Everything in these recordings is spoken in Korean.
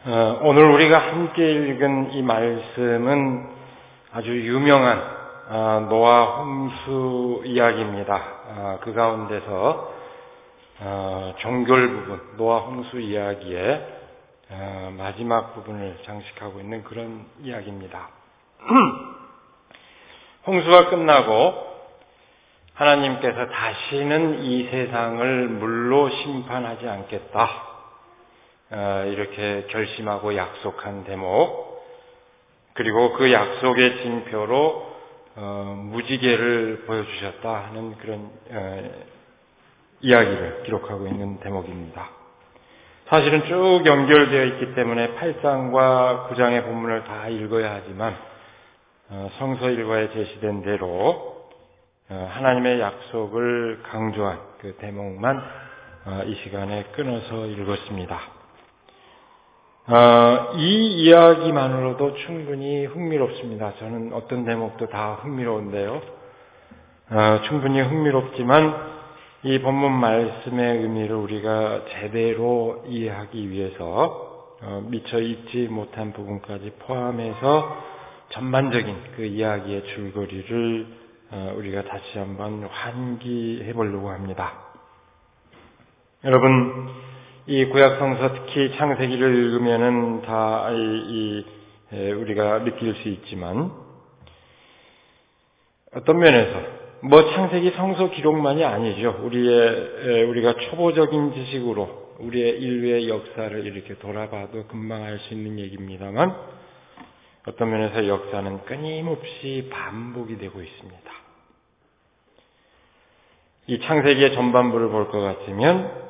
오늘 우리가 함께 읽은 이 말씀은 아주 유명한 노아 홍수 이야기입니다. 그 가운데서 종결 부분, 노아 홍수 이야기의 마지막 부분을 장식하고 있는 그런 이야기입니다. 홍수가 끝나고 하나님께서 다시는 이 세상을 물로 심판하지 않겠다. 이렇게 결심하고 약속한 대목, 그리고 그 약속의 징표로 무지개를 보여주셨다 하는 그런 이야기를 기록하고 있는 대목입니다. 사실은 쭉 연결되어 있기 때문에 8장과 9장의 본문을 다 읽어야 하지만 성서 일과에 제시된 대로 하나님의 약속을 강조한 그 대목만 이 시간에 끊어서 읽었습니다. 이 이야기만으로도 충분히 흥미롭습니다. 저는 어떤 대목도 다 흥미로운데요. 충분히 흥미롭지만 이 본문 말씀의 의미를 우리가 제대로 이해하기 위해서 미처 읽지 못한 부분까지 포함해서 전반적인 그 이야기의 줄거리를 우리가 다시 한번 환기해 보려고 합니다. 여러분, 이 구약 성서 특히 창세기를 읽으면은 다 우리가 느낄 수 있지만 어떤 면에서 창세기 성서 기록만이 아니죠. 우리가 초보적인 지식으로 우리의 인류의 역사를 이렇게 돌아봐도 금방 알 수 있는 얘기입니다만 어떤 면에서 역사는 끊임없이 반복이 되고 있습니다. 이 창세기의 전반부를 볼 것 같으면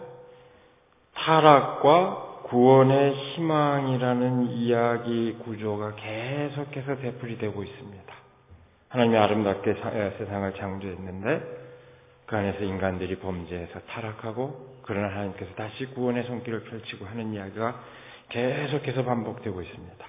타락과 구원의 희망이라는 이야기 구조가 계속해서 되풀이되고 있습니다. 하나님이 아름답게 세상을 창조했는데 그 안에서 인간들이 범죄해서 타락하고 그러나 하나님께서 다시 구원의 손길을 펼치고 하는 이야기가 계속해서 반복되고 있습니다.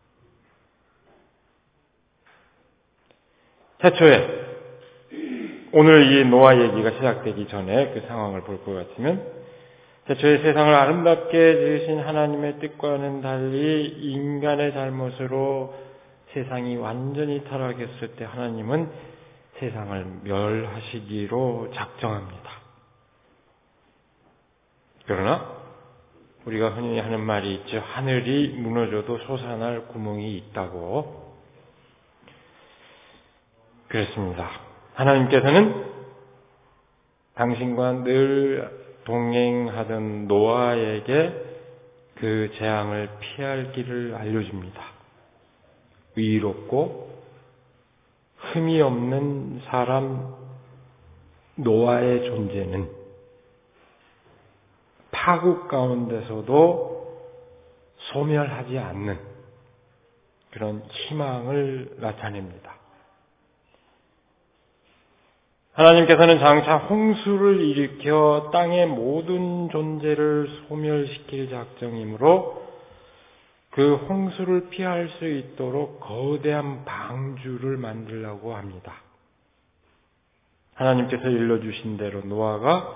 태초에 오늘 이 노아 얘기가 시작되기 전에 그 상황을 볼 것 같으면 태초에 세상을 아름답게 지으신 하나님의 뜻과는 달리 인간의 잘못으로 세상이 완전히 타락했을 때 하나님은 세상을 멸하시기로 작정합니다. 그러나 우리가 흔히 하는 말이 있죠. 하늘이 무너져도 솟아날 구멍이 있다고. 그렇습니다. 하나님께서는 당신과 늘 동행하던 노아에게 그 재앙을 피할 길을 알려줍니다. 의롭고 흠이 없는 사람 노아의 존재는 파국 가운데서도 소멸하지 않는 그런 희망을 나타냅니다. 하나님께서는 장차 홍수를 일으켜 땅의 모든 존재를 소멸시킬 작정이므로 그 홍수를 피할 수 있도록 거대한 방주를 만들려고 합니다. 하나님께서 일러주신 대로 노아가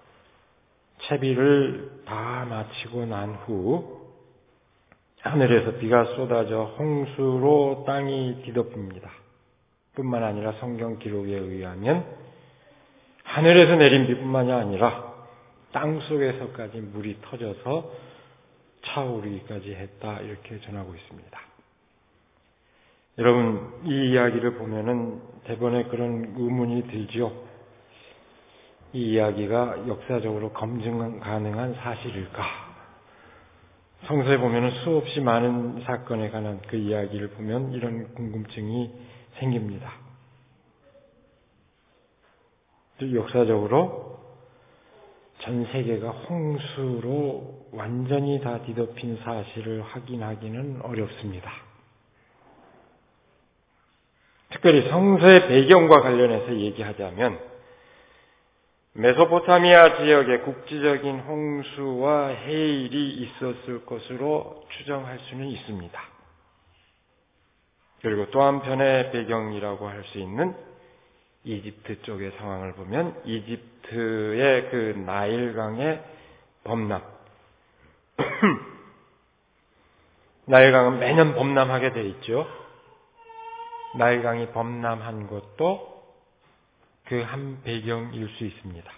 채비를 다 마치고 난 후 하늘에서 비가 쏟아져 홍수로 땅이 뒤덮입니다. 뿐만 아니라 성경 기록에 의하면 하늘에서 내린 비뿐만이 아니라 땅 속에서까지 물이 터져서 차오르기까지 했다 이렇게 전하고 있습니다. 여러분, 이 이야기를 보면은 대번에 그런 의문이 들죠. 이 이야기가 역사적으로 검증 가능한 사실일까? 성서에 보면은 수없이 많은 사건에 관한 그 이야기를 보면 이런 궁금증이 생깁니다. 역사적으로 전 세계가 홍수로 완전히 다 뒤덮인 사실을 확인하기는 어렵습니다. 특별히 성서의 배경과 관련해서 얘기하자면 메소포타미아 지역에 국지적인 홍수와 해일이 있었을 것으로 추정할 수는 있습니다. 그리고 또 한편의 배경이라고 할 수 있는 이집트 쪽의 상황을 보면 이집트의 그 나일강의 범람 나일강은 매년 범람하게 돼 있죠. 나일강이 범람한 것도 그 한 배경일 수 있습니다.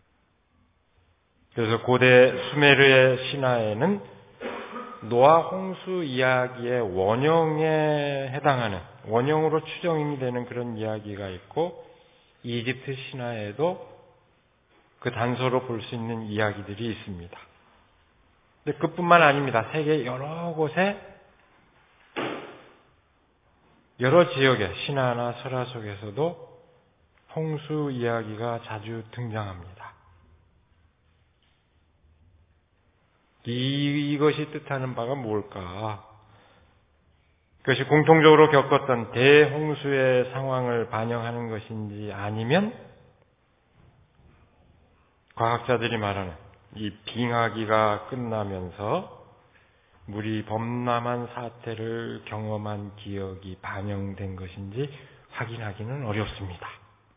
그래서 고대 수메르의 신화에는 노아 홍수 이야기의 원형에 해당하는, 원형으로 추정이 되는 그런 이야기가 있고, 이집트 신화에도 그 단서로 볼 수 있는 이야기들이 있습니다. 근데 그뿐만 아닙니다. 세계 여러 곳에, 여러 지역의 신화나 설화 속에서도 홍수 이야기가 자주 등장합니다. 이것이 뜻하는 바가 뭘까? 그것이 공통적으로 겪었던 대홍수의 상황을 반영하는 것인지, 아니면 과학자들이 말하는 이 빙하기가 끝나면서 물이 범람한 사태를 경험한 기억이 반영된 것인지 확인하기는 어렵습니다.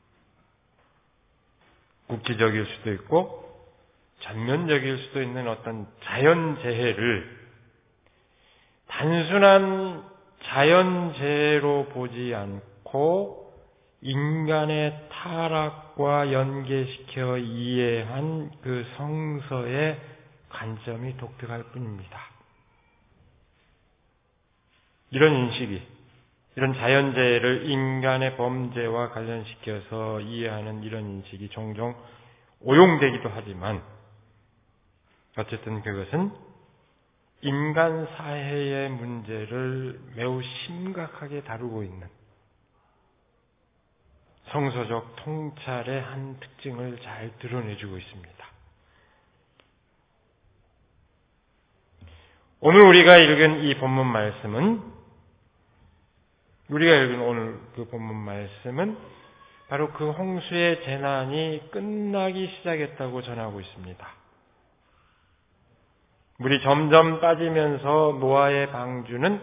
국기적일 수도 있고 전면적일 수도 있는 어떤 자연재해를 단순한 자연재해로 보지 않고 인간의 타락과 연계시켜 이해한 그 성서의 관점이 독특할 뿐입니다. 이런 인식이, 이런 자연재해를 인간의 범죄와 관련시켜서 이해하는 이런 인식이 종종 오용되기도 하지만, 어쨌든 그것은 인간 사회의 문제를 매우 심각하게 다루고 있는 성서적 통찰의 한 특징을 잘 드러내주고 있습니다. 오늘 우리가 읽은 이 본문 말씀은, 우리가 읽은 오늘 그 본문 말씀은 바로 그 홍수의 재난이 끝나기 시작했다고 전하고 있습니다. 물이 점점 빠지면서 노아의 방주는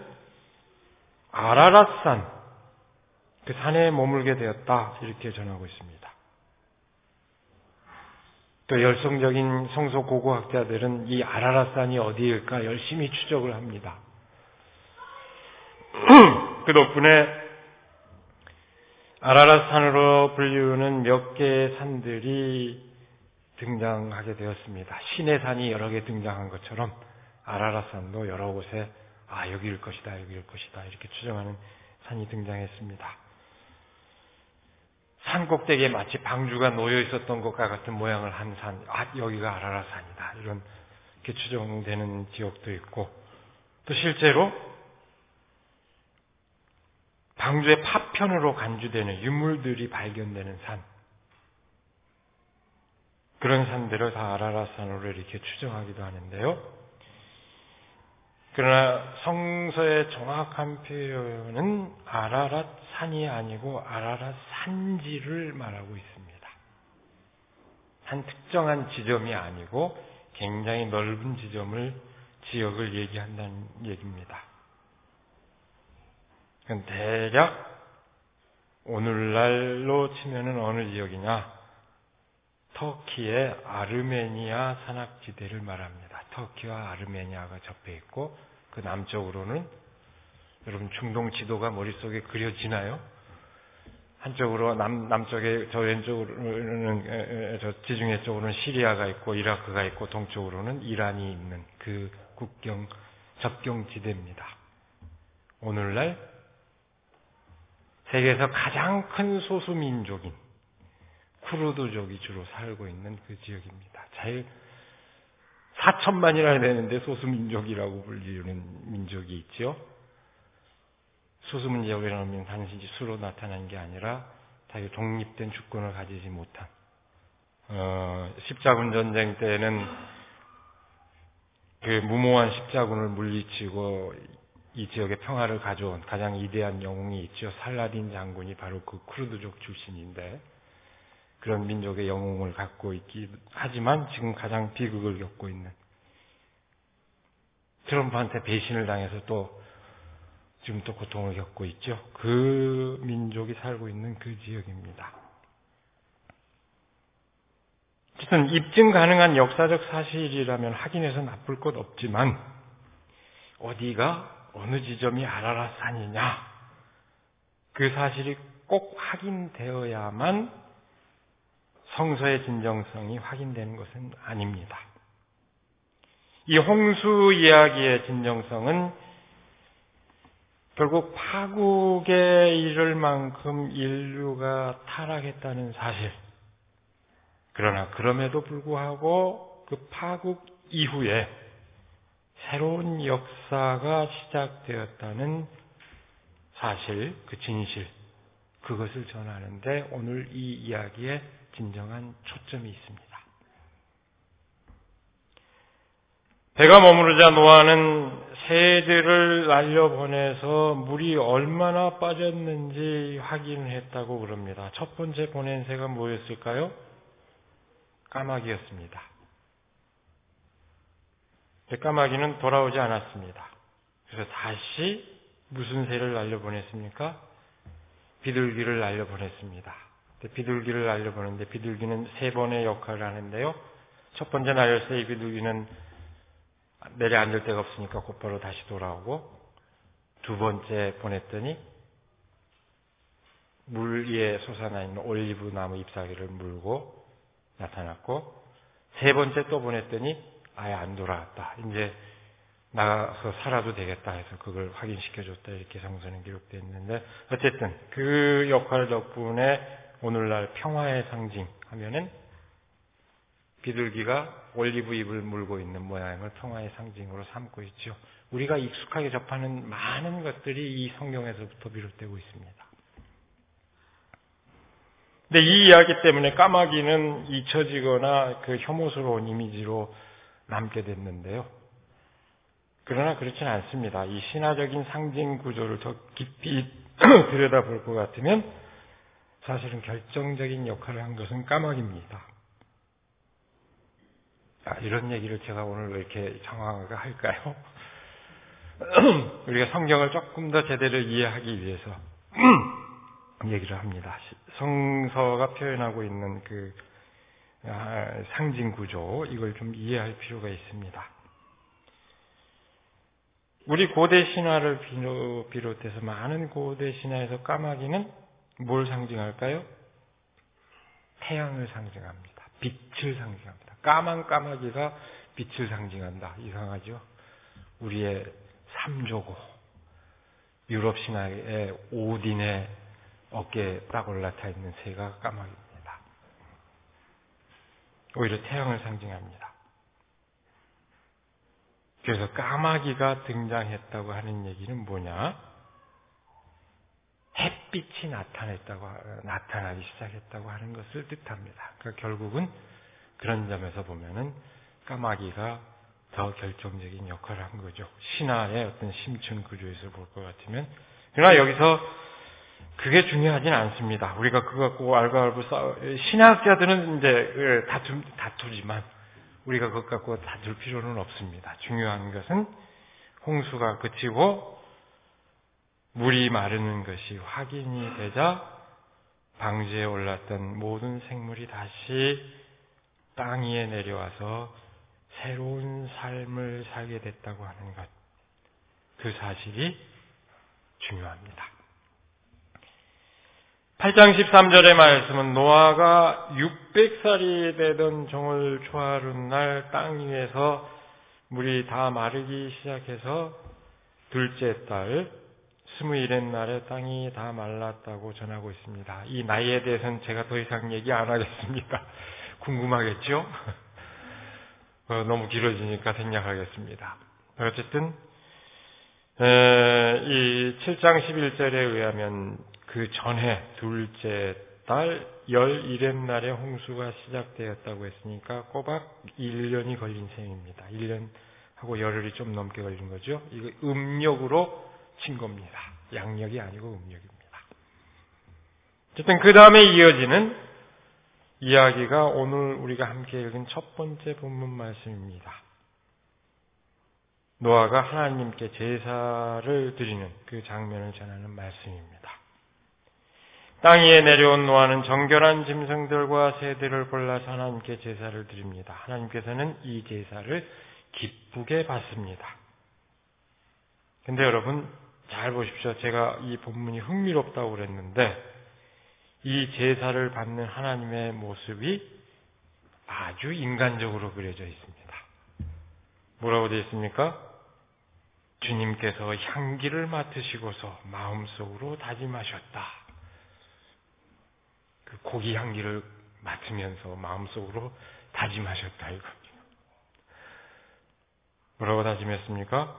아라랏산, 그 산에 머물게 되었다, 이렇게 전하고 있습니다. 또 열성적인 성서 고고학자들은 이 아라랏산이 어디일까 열심히 추적을 합니다. 그 덕분에 아라랏산으로 불리우는 몇 개의 산들이 등장하게 되었습니다. 신의 산이 여러 개 등장한 것처럼 아라랏산도 여러 곳에 여기일 것이다, 여기일 것이다, 이렇게 추정하는 산이 등장했습니다. 산 꼭대기에 마치 방주가 놓여 있었던 것과 같은 모양을 한 산, 여기가 아라랏산이다, 이렇게 추정되는 지역도 있고, 또 실제로 방주의 파편으로 간주되는 유물들이 발견되는 산, 그런 산들을 다 아라랏산으로 이렇게 추정하기도 하는데요. 그러나 성서의 정확한 표현은 아라랏산이 아니고 아라랏산지를 말하고 있습니다. 한 특정한 지점이 아니고 굉장히 넓은 지역을 얘기한다는 얘기입니다. 대략 오늘날로 치면은 어느 지역이냐? 터키의 아르메니아 산악지대를 말합니다. 터키와 아르메니아가 접해 있고, 그 남쪽으로는, 여러분 중동 지도가 머릿속에 그려지나요? 한쪽으로 남쪽에, 저 왼쪽으로는, 저 지중해 쪽으로는 시리아가 있고 이라크가 있고, 동쪽으로는 이란이 있는 그 접경 지대입니다. 오늘날 세계에서 가장 큰 소수민족인 쿠르드족이 주로 살고 있는 그 지역입니다. 4천만이나 되는데 소수민족이라고 불리는 민족이 있죠. 소수민족이라는 건 단순히 수로 나타나는 게 아니라 자기 독립된 주권을 가지지 못한, 십자군 전쟁 때는 그 무모한 십자군을 물리치고 이 지역의 평화를 가져온 가장 위대한 영웅이 있죠. 살라딘 장군이 바로 그 쿠르드족 출신인데, 그런 민족의 영웅을 갖고 있기 하지만 지금 가장 비극을 겪고 있는, 트럼프한테 배신을 당해서 지금 또 고통을 겪고 있죠. 그 민족이 살고 있는 그 지역입니다. 어쨌든 입증 가능한 역사적 사실이라면 확인해서 나쁠 것 없지만, 어디가 어느 지점이 아라랏산이냐? 그 사실이 꼭 확인되어야만 성서의 진정성이 확인되는 것은 아닙니다. 이 홍수 이야기의 진정성은 결국 파국에 이를 만큼 인류가 타락했다는 사실. 그러나 그럼에도 불구하고 그 파국 이후에 새로운 역사가 시작되었다는 사실, 그 진실, 그것을 전하는데 오늘 이 이야기에 진정한 초점이 있습니다. 배가 머무르자 노아는 새들을 날려보내서 물이 얼마나 빠졌는지 확인을 했다고 그럽니다. 첫 번째 보낸 새가 뭐였을까요? 까마귀였습니다. 까마귀는 돌아오지 않았습니다. 그래서 다시 무슨 새를 날려보냈습니까? 비둘기를 날려보냈습니다. 비둘기를 날려보냈는데 비둘기는 3번의 역할을 하는데요. 첫 번째 날렸을 때 이 비둘기는 내려앉을 데가 없으니까 곧바로 다시 돌아오고, 두 번째 보냈더니 물 위에 솟아나 있는 올리브 나무 잎사귀를 물고 나타났고, 세 번째 또 보냈더니 아예 안 돌아왔다. 이제 나가서 살아도 되겠다 해서 그걸 확인시켜줬다, 이렇게 성서는 기록되어 있는데, 어쨌든 그 역할 덕분에 오늘날 평화의 상징 하면은 비둘기가 올리브 잎을 물고 있는 모양을 평화의 상징으로 삼고 있죠. 우리가 익숙하게 접하는 많은 것들이 이 성경에서부터 비롯되고 있습니다. 근데 이 이야기 때문에 까마귀는 잊혀지거나 그 혐오스러운 이미지로 남게 됐는데요. 그러나 그렇지는 않습니다. 이 신화적인 상징 구조를 더 깊이 들여다볼 것 같으면 사실은 결정적인 역할을 한 것은 까마귀입니다. 이런 얘기를 제가 오늘 왜 이렇게 장황하게 할까요? 우리가 성경을 조금 더 제대로 이해하기 위해서 얘기를 합니다. 성서가 표현하고 있는 그 상징 구조, 이걸 좀 이해할 필요가 있습니다. 우리 고대 신화를 비롯해서 많은 고대 신화에서 까마귀는 뭘 상징할까요? 태양을 상징합니다. 빛을 상징합니다. 까만 까마귀가 빛을 상징한다. 이상하죠? 우리의 삼조고, 유럽 신화의 오딘의 어깨에 딱 올라타 있는 새가 까마귀입니다. 오히려 태양을 상징합니다. 그래서 까마귀가 등장했다고 하는 얘기는 뭐냐? 햇빛이 나타나기 시작했다고 하는 것을 뜻합니다. 그러니까 결국은 그런 점에서 보면은 까마귀가 더 결정적인 역할을 한 거죠. 신화의 어떤 심층 구조에서 볼 것 같으면. 그러나 여기서 그게 중요하진 않습니다. 우리가 그거 갖고 알고알고 신학자들은 이제 다투지만 우리가 그것 갖고 다툴 필요는 없습니다. 중요한 것은 홍수가 그치고 물이 마르는 것이 확인이 되자 방주에 올랐던 모든 생물이 다시 땅 위에 내려와서 새로운 삶을 살게 됐다고 하는 것, 그 사실이 중요합니다. 8장 13절의 말씀은 노아가 600살이 되던 정월 초하룻날 땅 위에서 물이 다 마르기 시작해서 둘째 달 21의 날에 땅이 다 말랐다고 전하고 있습니다. 이 나이에 대해서는 제가 더 이상 얘기 안 하겠습니다. 궁금하겠죠? 너무 길어지니까 생략하겠습니다. 어쨌든 이 7장 11절에 의하면 그 전에 둘째 달 11의 날에 홍수가 시작되었다고 했으니까 꼬박 1년이 걸린 셈입니다. 1년하고 열흘이 좀 넘게 걸린 거죠. 이거 음력으로 친 겁니다. 양력이 아니고 음력입니다. 어쨌든 그 다음에 이어지는 이야기가 오늘 우리가 함께 읽은 첫 번째 본문 말씀입니다. 노아가 하나님께 제사를 드리는 그 장면을 전하는 말씀입니다. 땅 위에 내려온 노아는 정결한 짐승들과 새들을 골라서 하나님께 제사를 드립니다. 하나님께서는 이 제사를 기쁘게 받습니다. 근데 여러분 잘 보십시오. 제가 이 본문이 흥미롭다고 그랬는데 이 제사를 받는 하나님의 모습이 아주 인간적으로 그려져 있습니다. 뭐라고 되어 있습니까? 주님께서 향기를 맡으시고서 마음속으로 다짐하셨다. 그 고기 향기를 맡으면서 마음속으로 다짐하셨다 이겁니다. 뭐라고 다짐했습니까?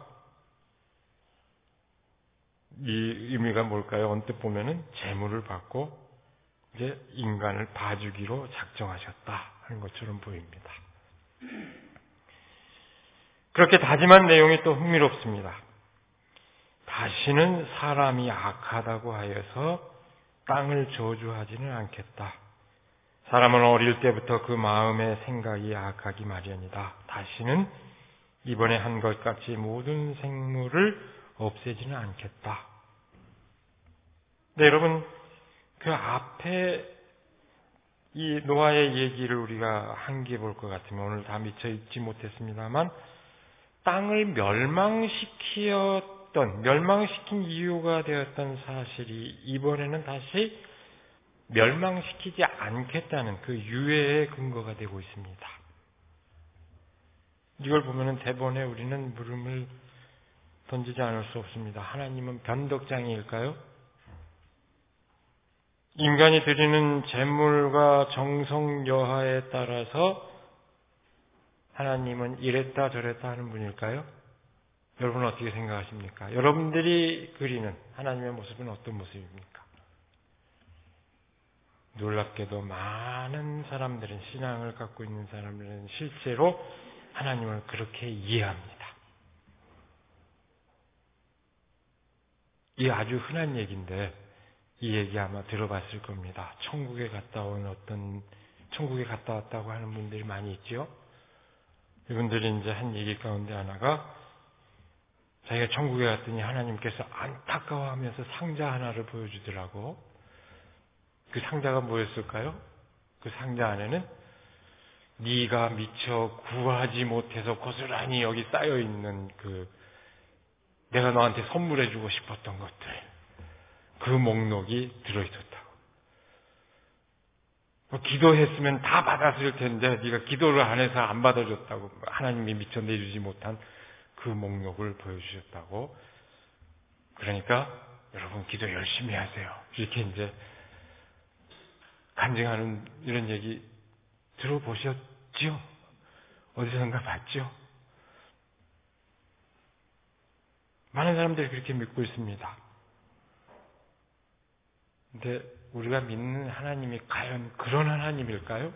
이 의미가 뭘까요? 언뜻 보면은 재물을 받고 이제 인간을 봐주기로 작정하셨다 하는 것처럼 보입니다. 그렇게 다짐한 내용이 또 흥미롭습니다. 다시는 사람이 악하다고 하여서 땅을 저주하지는 않겠다. 사람은 어릴 때부터 그 마음의 생각이 악하기 마련이다. 다시는 이번에 한 것 같이 모든 생물을 없애지는 않겠다. 네, 여러분, 그 앞에 이 노아의 얘기를 우리가 한개 볼 것 같으면 오늘 다 미처 읽지 못했습니다만 땅을 멸망시킨 이유가 되었던 사실이 이번에는 다시 멸망시키지 않겠다는 그 유예의 근거가 되고 있습니다. 이걸 보면은 대번에 우리는 물음을 던지지 않을 수 없습니다. 하나님은 변덕장이일까요? 인간이 드리는 재물과 정성 여하에 따라서 하나님은 이랬다 저랬다 하는 분일까요? 여러분은 어떻게 생각하십니까? 여러분들이 그리는 하나님의 모습은 어떤 모습입니까? 놀랍게도 많은 사람들은, 신앙을 갖고 있는 사람들은 실제로 하나님을 그렇게 이해합니다. 이게 아주 흔한 얘기인데 이 얘기 아마 들어봤을 겁니다. 천국에 갔다 왔다고 하는 분들이 많이 있죠. 이분들이 이제 한 얘기 가운데 하나가 자기가 천국에 갔더니 하나님께서 안타까워하면서 상자 하나를 보여주더라고. 그 상자가 뭐였을까요? 그 상자 안에는 네가 미처 구하지 못해서 고스란히 여기 쌓여있는 내가 너한테 선물해주고 싶었던 것들, 그 목록이 들어있었다고. 기도했으면 다 받았을 텐데 네가 기도를 안 해서 안 받아줬다고. 하나님이 미처 내주지 못한 그 목록을 보여주셨다고. 그러니까 여러분 기도 열심히 하세요. 이렇게 이제 간증하는 이런 얘기 들어보셨죠? 어디선가 봤죠? 많은 사람들이 그렇게 믿고 있습니다. 근데 우리가 믿는 하나님이 과연 그런 하나님일까요?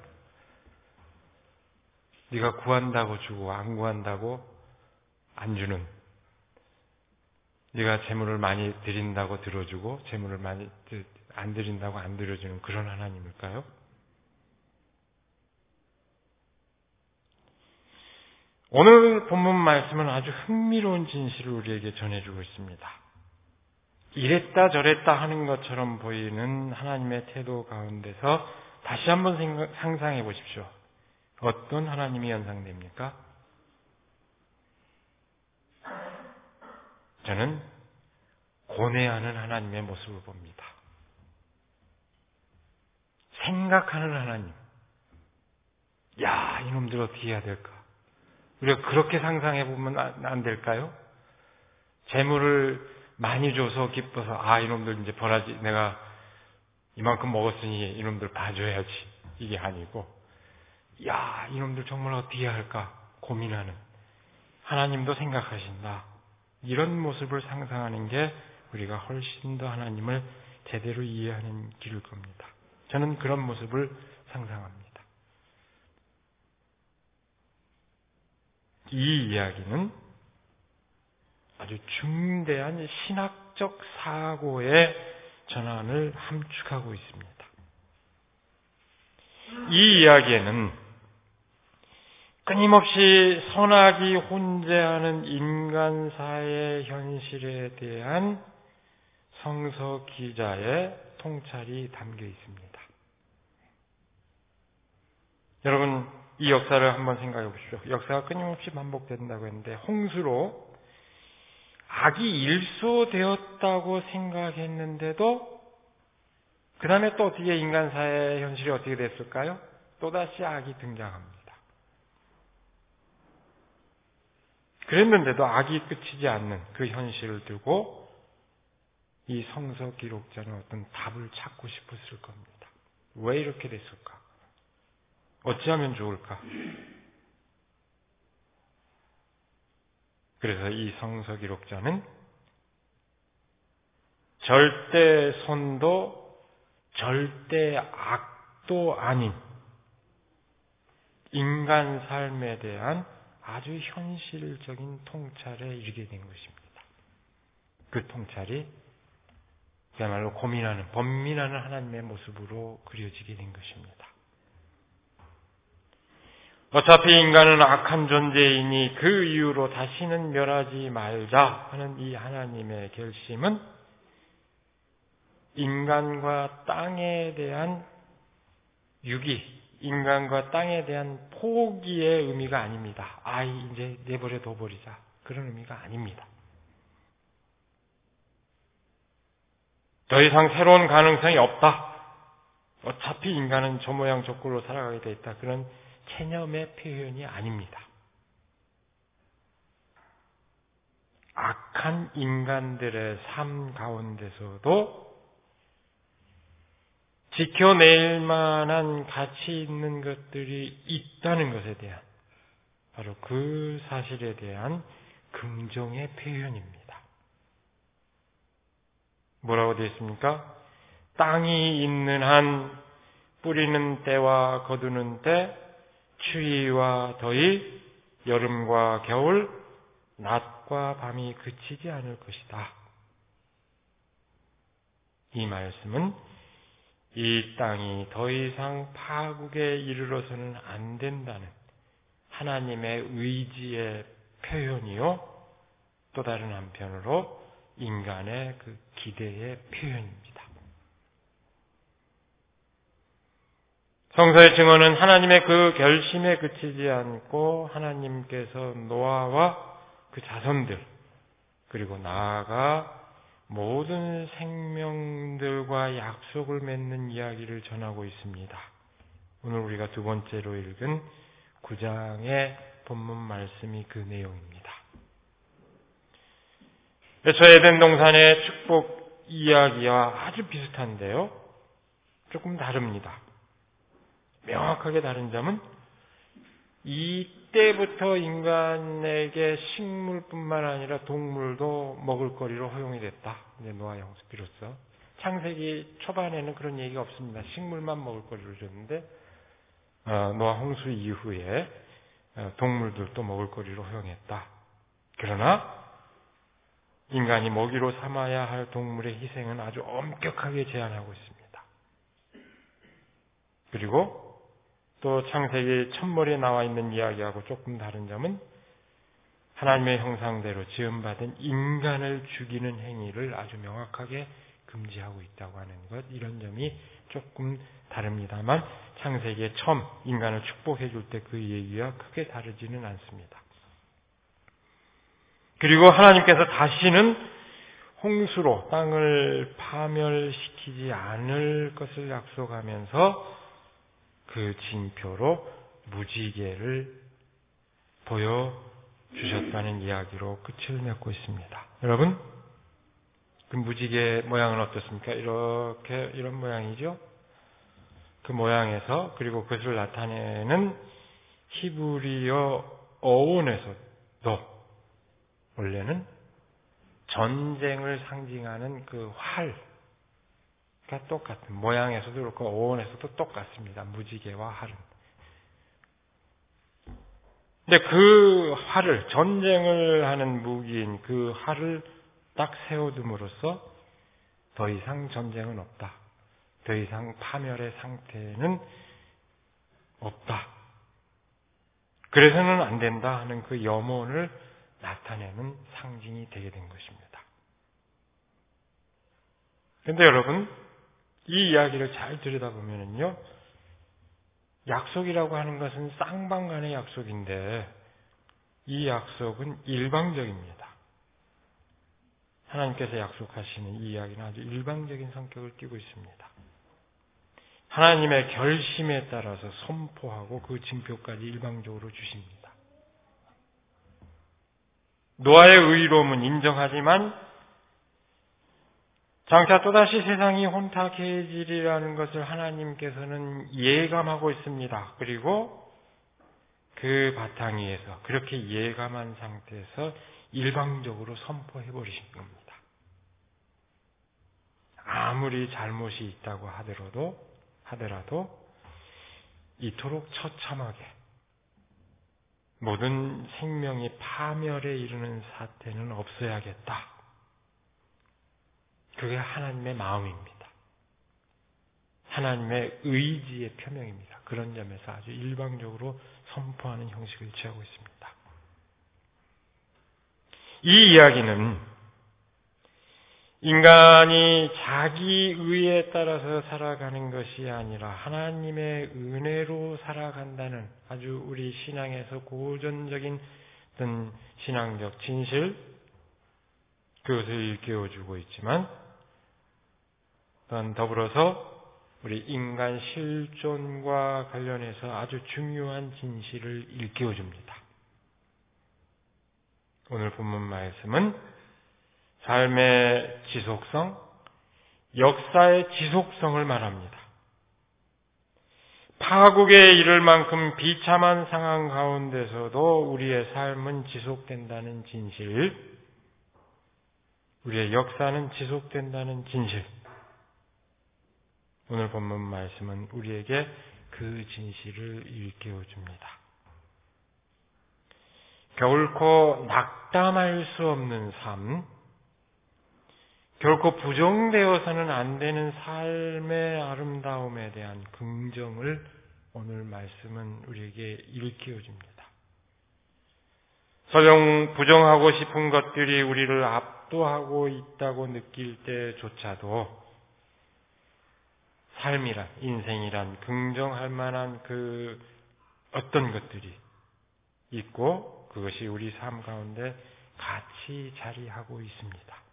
네가 구한다고 주고 안 구한다고 안 주는, 네가 재물을 많이 드린다고 들어주고 재물을 많이 안 드린다고 안 들어주는 그런 하나님일까요? 오늘 본문 말씀은 아주 흥미로운 진실을 우리에게 전해주고 있습니다. 이랬다 저랬다 하는 것처럼 보이는 하나님의 태도 가운데서 다시 한번 상상해 보십시오. 어떤 하나님이 연상됩니까? 저는 고뇌하는 하나님의 모습을 봅니다. 생각하는 하나님. 야, 이놈들 어떻게 해야 될까? 우리가 그렇게 상상해 보면 안 될까요? 재물을 많이 줘서 기뻐서 이놈들 이제 벌하지, 내가 이만큼 먹었으니 이놈들 봐줘야지, 이게 아니고 야, 이놈들 정말 어떻게 해야 할까 고민하는, 하나님도 생각하신다, 이런 모습을 상상하는 게 우리가 훨씬 더 하나님을 제대로 이해하는 길일 겁니다. 저는 그런 모습을 상상합니다. 이 이야기는 아주 중대한 신학적 사고의 전환을 함축하고 있습니다. 이 이야기에는 끊임없이 선악이 혼재하는 인간사의 현실에 대한 성서 기자의 통찰이 담겨 있습니다. 여러분, 이 역사를 한번 생각해 보십시오. 역사가 끊임없이 반복된다고 했는데 홍수로 악이 일소되었다고 생각했는데도 그 다음에 또 어떻게 인간사의 현실이 어떻게 됐을까요? 또다시 악이 등장합니다. 그랬는데도 악이 끝이지 않는 그 현실을 두고 이 성서 기록자는 어떤 답을 찾고 싶었을 겁니다. 왜 이렇게 됐을까? 어찌하면 좋을까? 그래서 이 성서 기록자는 절대 선도 절대 악도 아닌 인간 삶에 대한 아주 현실적인 통찰에 이르게 된 것입니다. 그 통찰이 그야말로 고민하는, 번민하는 하나님의 모습으로 그려지게 된 것입니다. 어차피 인간은 악한 존재이니 그 이유로 다시는 멸하지 말자 하는 이 하나님의 결심은 인간과 땅에 대한 유기, 인간과 땅에 대한 포기의 의미가 아닙니다. 이제 내버려 둬버리자. 그런 의미가 아닙니다. 더 이상 새로운 가능성이 없다. 어차피 인간은 저 모양 저 꼴로 살아가게 돼 있다. 그런 체념의 표현이 아닙니다. 악한 인간들의 삶 가운데서도 지켜낼 만한 가치 있는 것들이 있다는 것에 대한 바로 그 사실에 대한 긍정의 표현입니다. 뭐라고 되어 있습니까? 땅이 있는 한 뿌리는 때와 거두는 때 추위와 더위, 여름과 겨울, 낮과 밤이 그치지 않을 것이다. 이 말씀은 이 땅이 더 이상 파국에 이르러서는 안 된다는 하나님의 의지의 표현이요. 또 다른 한편으로 인간의 그 기대의 표현입니다. 성서의 증언은 하나님의 그 결심에 그치지 않고 하나님께서 노아와 그 자손들 그리고 나아가 모든 생명들과 약속을 맺는 이야기를 전하고 있습니다. 오늘 우리가 두 번째로 읽은 9장의 본문 말씀이 그 내용입니다. 저 에덴 동산의 축복 이야기와 아주 비슷한데요. 조금 다릅니다. 명확하게 다른 점은 이때부터 인간에게 식물뿐만 아니라 동물도 먹을거리로 허용이 됐다. 이제 노아 형수 비로소. 창세기 초반에는 그런 얘기가 없습니다. 식물만 먹을거리를 줬는데 노아 홍수 이후에 동물들도 먹을거리로 허용했다. 그러나 인간이 먹이로 삼아야 할 동물의 희생은 아주 엄격하게 제한하고 있습니다. 그리고 또 창세기 첫머리에 나와 있는 이야기하고 조금 다른 점은 하나님의 형상대로 지음받은 인간을 죽이는 행위를 아주 명확하게 금지하고 있다고 하는 것, 이런 점이 조금 다릅니다만 창세기에 처음 인간을 축복해 줄 때 그 얘기와 크게 다르지는 않습니다. 그리고 하나님께서 다시는 홍수로 땅을 파멸시키지 않을 것을 약속하면서 그 징표로 무지개를 보여주셨다는 이야기로 끝을 맺고 있습니다. 여러분, 그 무지개 모양은 어떻습니까? 이런 모양이죠? 그 모양에서, 그리고 그것을 나타내는 히브리어 어원에서도 원래는 전쟁을 상징하는 그 활, 똑같은 모양에서도 그렇고 어원에서도 똑같습니다. 무지개와 활은. 근데 그 활을, 전쟁을 하는 무기인 그 활을 딱 세워둠으로써 더 이상 전쟁은 없다. 더 이상 파멸의 상태는 없다. 그래서는 안 된다 하는 그 염원을 나타내는 상징이 되게 된 것입니다. 그런데 여러분, 이 이야기를 잘 들여다보면요, 약속이라고 하는 것은 쌍방간의 약속인데 이 약속은 일방적입니다. 하나님께서 약속하시는 이 이야기는 아주 일방적인 성격을 띠고 있습니다. 하나님의 결심에 따라서 선포하고 그 징표까지 일방적으로 주십니다. 노아의 의로움은 인정하지만 장차 또다시 세상이 혼탁해지리라는 것을 하나님께서는 예감하고 있습니다. 그리고 그 바탕 위에서 그렇게 예감한 상태에서 일방적으로 선포해버리신 겁니다. 아무리 잘못이 있다고 하더라도 이토록 처참하게 모든 생명이 파멸에 이르는 사태는 없어야겠다. 그게 하나님의 마음입니다. 하나님의 의지의 표명입니다. 그런 점에서 아주 일방적으로 선포하는 형식을 취하고 있습니다. 이 이야기는 인간이 자기 의에 따라서 살아가는 것이 아니라 하나님의 은혜로 살아간다는 아주 우리 신앙에서 고전적인 어떤 신앙적 진실, 그것을 일깨워주고 있지만 또한 더불어서 우리 인간 실존과 관련해서 아주 중요한 진실을 일깨워줍니다. 오늘 본문 말씀은 삶의 지속성, 역사의 지속성을 말합니다. 파국에 이를 만큼 비참한 상황 가운데서도 우리의 삶은 지속된다는 진실, 우리의 역사는 지속된다는 진실. 오늘 본문 말씀은 우리에게 그 진실을 일깨워줍니다. 결코 낙담할 수 없는 삶, 결코 부정되어서는 안 되는 삶의 아름다움에 대한 긍정을 오늘 말씀은 우리에게 일깨워줍니다. 설령 부정하고 싶은 것들이 우리를 압도하고 있다고 느낄 때조차도 삶이란, 인생이란 긍정할 만한 그 어떤 것들이 있고 그것이 우리 삶 가운데 같이 자리하고 있습니다.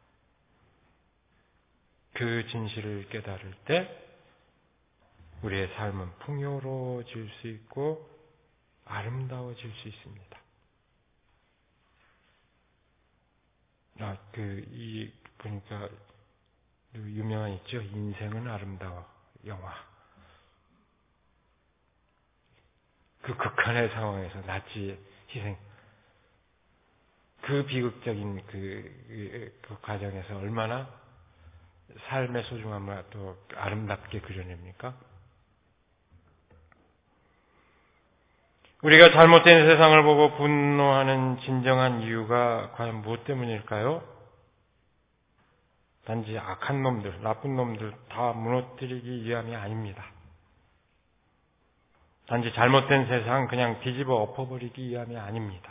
그 진실을 깨달을 때 우리의 삶은 풍요로워질 수 있고 아름다워질 수 있습니다. 보니까 유명한 있죠. 인생은 아름다워 영화. 그 극한의 상황에서 나치 희생. 그 비극적인 그 과정에서 얼마나 삶의 소중함을 또 아름답게 그려냅니까? 우리가 잘못된 세상을 보고 분노하는 진정한 이유가 과연 무엇 때문일까요? 단지 악한 놈들, 나쁜 놈들 다 무너뜨리기 위함이 아닙니다. 단지 잘못된 세상 그냥 뒤집어 엎어버리기 위함이 아닙니다.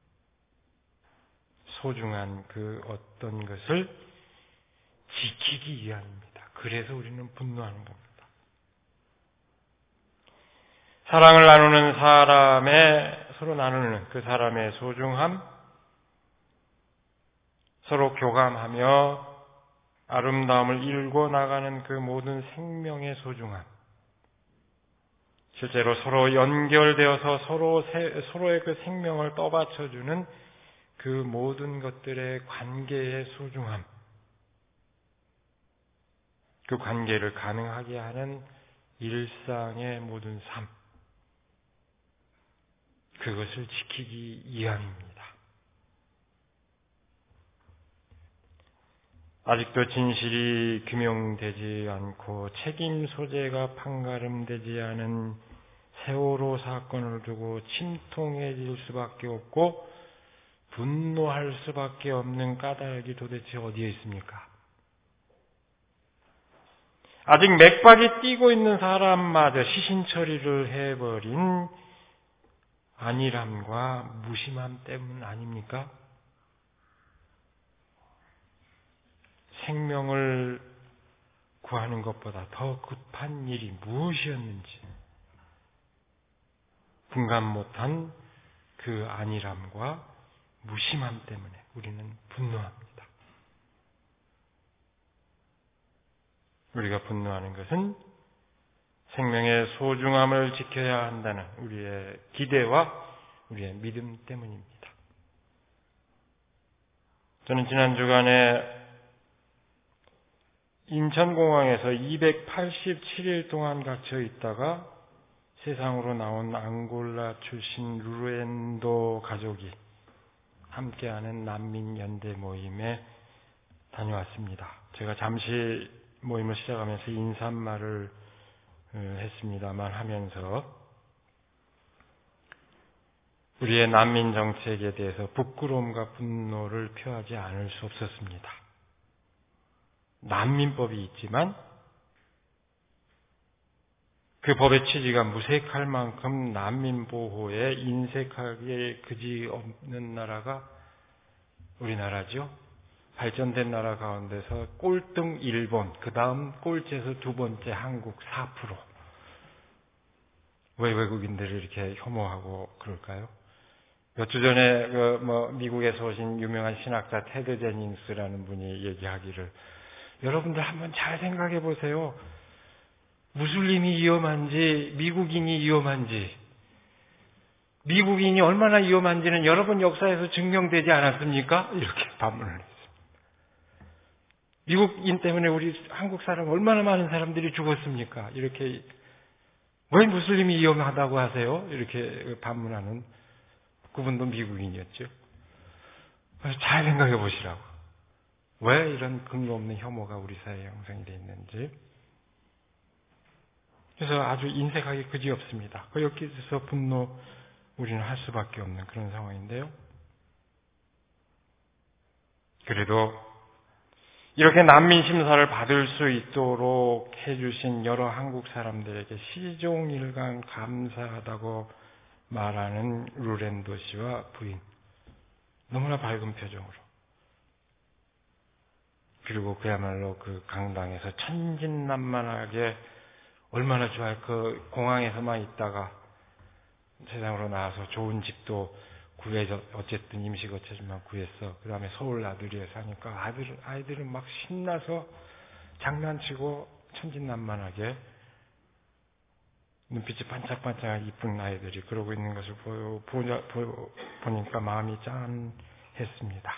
소중한 그 어떤 것을 지키기 위함입니다. 그래서 우리는 분노하는 겁니다. 사랑을 나누는 서로 나누는 그 사람의 소중함, 서로 교감하며 아름다움을 일궈 나가는 그 모든 생명의 소중함, 실제로 서로 연결되어서 서로의 그 생명을 떠받쳐주는 그 모든 것들의 관계의 소중함, 그 관계를 가능하게 하는 일상의 모든 삶, 그것을 지키기 위함입니다. 아직도 진실이 규명되지 않고 책임 소재가 판가름되지 않은 세월호 사건을 두고 침통해질 수밖에 없고 분노할 수밖에 없는 까닭이 도대체 어디에 있습니까? 아직 맥박이 뛰고 있는 사람마저 시신 처리를 해버린 안일함과 무심함 때문 아닙니까? 생명을 구하는 것보다 더 급한 일이 무엇이었는지 분간 못한 그 안일함과 무심함 때문에 우리는 분노합니다. 우리가 분노하는 것은 생명의 소중함을 지켜야 한다는 우리의 기대와 우리의 믿음 때문입니다. 저는 지난 주간에 인천공항에서 287일 동안 갇혀 있다가 세상으로 나온 앙골라 출신 루렌도 가족이 함께하는 난민연대 모임에 다녀왔습니다. 제가 잠시 모임을 시작하면서 인사말을 했습니다만 하면서 우리의 난민 정책에 대해서 부끄러움과 분노를 표하지 않을 수 없었습니다. 난민법이 있지만 그 법의 취지가 무색할 만큼 난민 보호에 인색하게 그지없는 나라가 우리나라죠. 발전된 나라 가운데서 꼴등 일본, 그 다음 꼴찌에서 두 번째 한국 4%. 왜 외국인들을 이렇게 혐오하고 그럴까요? 몇 주 전에 미국에서 오신 유명한 신학자 테드 제닝스라는 분이 얘기하기를, 여러분들 한번 잘 생각해 보세요. 무슬림이 위험한지 미국인이 위험한지, 미국인이 얼마나 위험한지는 여러분 역사에서 증명되지 않았습니까? 이렇게 반문을 했어요. 미국인 때문에 우리 한국 사람 얼마나 많은 사람들이 죽었습니까? 이렇게, 왜 무슬림이 위험하다고 하세요? 이렇게 반문하는 그분도 미국인이었죠. 그래서 잘 생각해 보시라고. 왜 이런 근거 없는 혐오가 우리 사회에 형성이 되어 있는지. 그래서 아주 인색하기 그지없습니다. 여기서 분노 우리는 할 수밖에 없는 그런 상황인데요. 그래도 이렇게 난민 심사를 받을 수 있도록 해주신 여러 한국 사람들에게 시종일관 감사하다고 말하는 루렌도 씨와 부인, 너무나 밝은 표정으로, 그리고 그야말로 그 강당에서 천진난만하게 얼마나 좋아요. 그 공항에서만 있다가 세상으로 나와서 좋은 집도 구해서 어쨌든 임시거처지만 구했어. 그 다음에 서울 나들이에 사니까 아이들은 막 신나서 장난치고 천진난만하게 눈빛이 반짝반짝한 이쁜 아이들이 그러고 있는 것을 보니까 마음이 짠했습니다.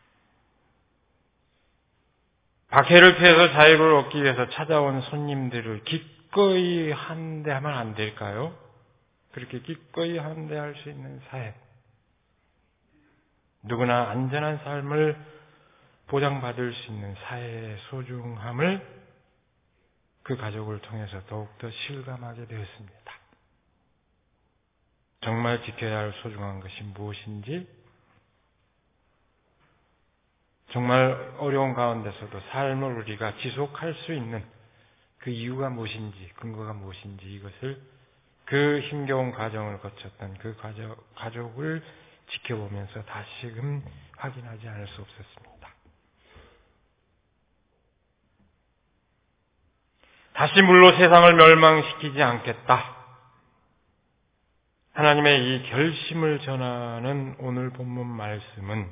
박해를 피해서 자유를 얻기 위해서 찾아온 손님들을 기꺼이 환대하면 안 될까요? 그렇게 기꺼이 환대할 수 있는 사회, 누구나 안전한 삶을 보장받을 수 있는 사회의 소중함을 그 가족을 통해서 더욱더 실감하게 되었습니다. 정말 지켜야 할 소중한 것이 무엇인지, 정말 어려운 가운데서도 삶을 우리가 지속할 수 있는 그 이유가 무엇인지, 근거가 무엇인지, 이것을 그 힘겨운 과정을 거쳤던 그 가족을 지켜보면서 다시금 확인하지 않을 수 없었습니다. 다시 물로 세상을 멸망시키지 않겠다. 하나님의 이 결심을 전하는 오늘 본문 말씀은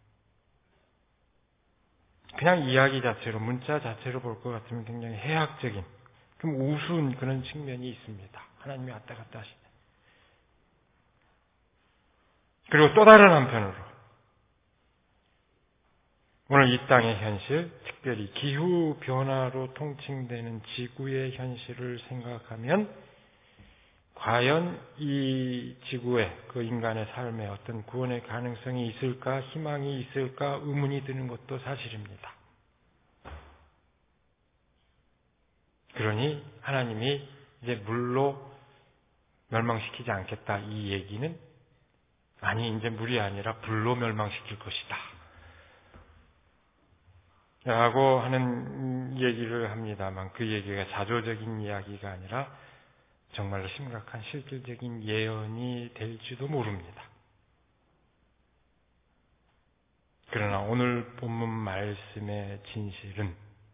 그냥 이야기 자체로, 문자 자체로 볼 것 같으면 굉장히 해학적인, 좀 우스운 그런 측면이 있습니다. 하나님이 왔다 갔다 하시네. 그리고 또 다른 한편으로 오늘 이 땅의 현실, 특별히 기후변화로 통칭되는 지구의 현실을 생각하면 과연 이 지구에, 그 인간의 삶에 어떤 구원의 가능성이 있을까, 희망이 있을까 의문이 드는 것도 사실입니다. 그러니 하나님이 이제 물로 멸망시키지 않겠다, 이 얘기는 아니, 이제 물이 아니라 불로 멸망시킬 것이다 라고 하는 얘기를 합니다만, 그 얘기가 자조적인 이야기가 아니라 정말로 심각한 실질적인 예언이 될지도 모릅니다. 그러나 오늘 본문 말씀의 진실은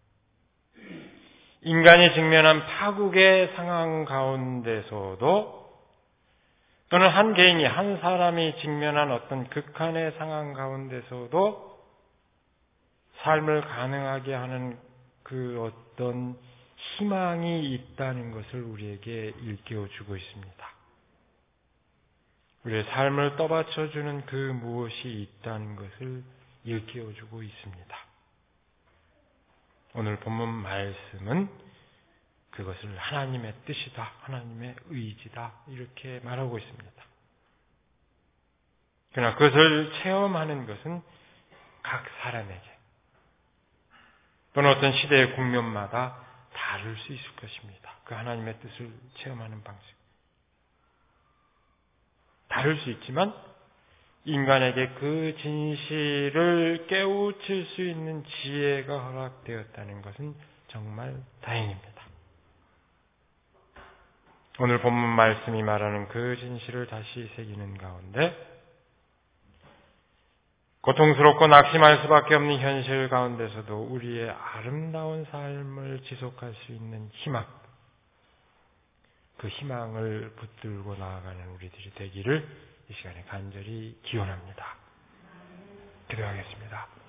인간이 직면한 파국의 상황 가운데서도, 또는 한 개인이, 한 사람이 직면한 어떤 극한의 상황 가운데서도 삶을 가능하게 하는 그 어떤 희망이 있다는 것을 우리에게 일깨워주고 있습니다. 우리의 삶을 떠받쳐주는 그 무엇이 있다는 것을 일깨워주고 있습니다. 오늘 본문 말씀은 그것을 하나님의 뜻이다, 하나님의 의지다 이렇게 말하고 있습니다. 그러나 그것을 체험하는 것은 각 사람에게 또는 어떤 시대의 국면마다 다를 수 있을 것입니다. 그 하나님의 뜻을 체험하는 방식. 다를 수 있지만 인간에게 그 진실을 깨우칠 수 있는 지혜가 허락되었다는 것은 정말 다행입니다. 오늘 본문 말씀이 말하는 그 진실을 다시 새기는 가운데 고통스럽고 낙심할 수밖에 없는 현실 가운데서도 우리의 아름다운 삶을 지속할 수 있는 희망, 그 희망을 붙들고 나아가는 우리들이 되기를 이 시간에 간절히 기원합니다. 기도하겠습니다.